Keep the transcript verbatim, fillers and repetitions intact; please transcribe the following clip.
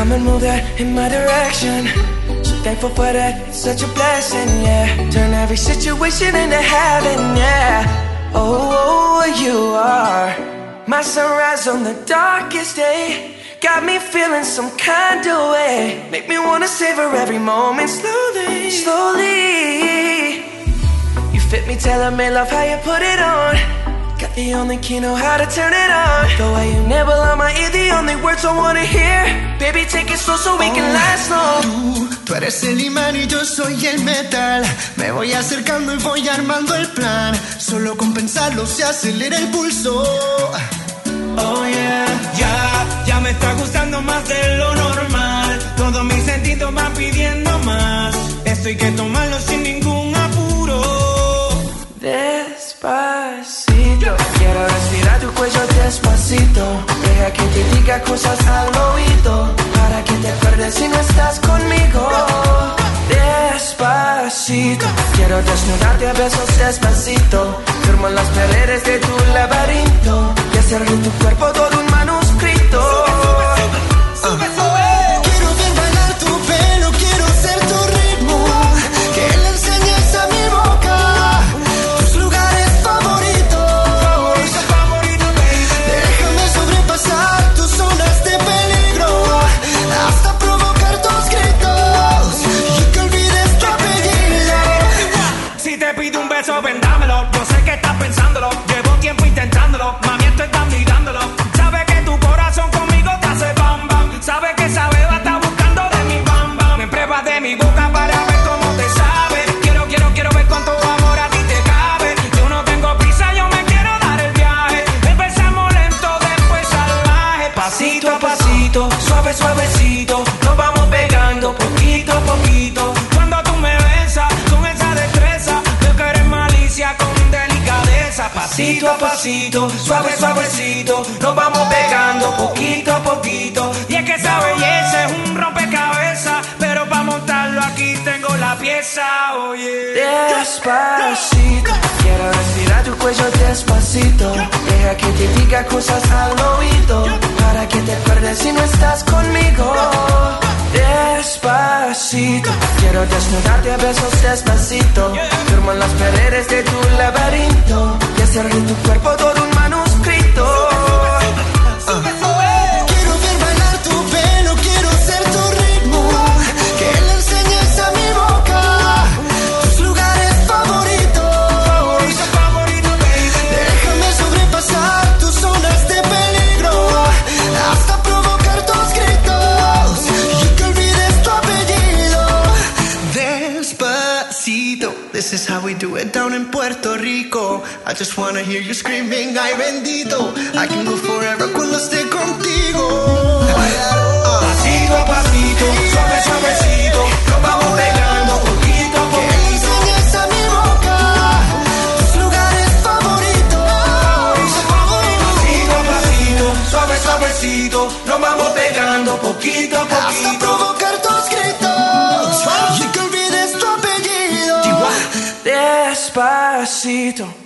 come and move that in my direction. So thankful for that, it's such a blessing, yeah. Turn every situation into heaven, yeah. Oh, you are my sunrise on the darkest day. Got me feeling some kind of way. Make me wanna savor every moment slowly, slowly. You fit me, telling me love how you put it on. Got the only key, know how to turn it on. The way you nibble on my ear, the only words I wanna hear. Baby, take it slow so we oh, can last long. Tú, tú eres el imán y yo soy el metal. Me voy acercando y voy armando el plan. Solo con pensarlo se acelera el pulso. Oh yeah, ya, ya me está gustando más de lo normal. Todos mis sentidos van pidiendo más. Esto hay que tomarlo sin ningún apuro. Despacito, quiero respirar tu cuello despacito. Deja que te diga cosas al oído, para que te acuerdes si no estás conmigo. Despacito, quiero desnudarte a besos despacito. Firmo las paredes de tu laberinto y hacer de tu cuerpo todo un manuscrito. Sube, sube, sube. Quiero ver bailar tu pelo, quiero ser tu ritmo. Que le enseñes a mi boca tus lugares favoritos. Favorito, baby. Déjame sobrepasar tus zonas de peligro, hasta provocar tus gritos y que olvides tu apellido. Si te pido un beso, ven, dámelo. Yo sé que estás pensándolo, llevo tiempo intentándolo. Mami, esto está mirándolo. Sabe que tu corazón conmigo te hace bam bam. Sabe que esa beba está buscando de mi bam bam. Me pruebas de mi boca para ver cómo te sabe. Quiero, quiero, quiero ver cuánto amor a ti te cabe. Yo no tengo prisa, yo me quiero dar el viaje. Empezamos lento, después salvaje. Pasito a pasito, suave, suavecito. Nos vamos pegando poquito a poquito. Cuando tú me besas con esa destreza, veo que eres malicia con delicadeza. Pasito a pasito, suave, suavecito. Nos vamos pegando poquito a poquito. Y es que esa belleza es un rompecabezas, pero para montarlo aquí tengo la pieza, oye. Despacito, quiero respirar tu cuello despacito. Deja que te diga cosas al oído, para que te acuerdes si no estás conmigo. Despacito, quiero desnudarte a besos despacito. Firmo las paredes de tu laberinto y hacer de tu cuerpo todo un manuscrito. Sube, sube. Quiero ver bailar tu pelo, quiero ser tu ritmo. Que le enseñes a mi boca tus lugares favoritos. Favorito, favorito, baby. Déjame sobrepasar tus zonas de peligro, hasta provocar tus gritos y que olvides tu apellido. Despacito, this is how we do it down in Puerto Rico. I just wanna hear you screaming, ay bendito. I can go forever cuando esté contigo. Pasito a pasito, suave, suavecito. Nos vamos pegando poquito a Que le poquito. enseñes a mi boca tus lugares favoritos. Pasito a pasito, suave, suavecito. Nos vamos pegando poquito a Hasta poquito. provocar tus gritos y que olvides tu apellido. Despacito.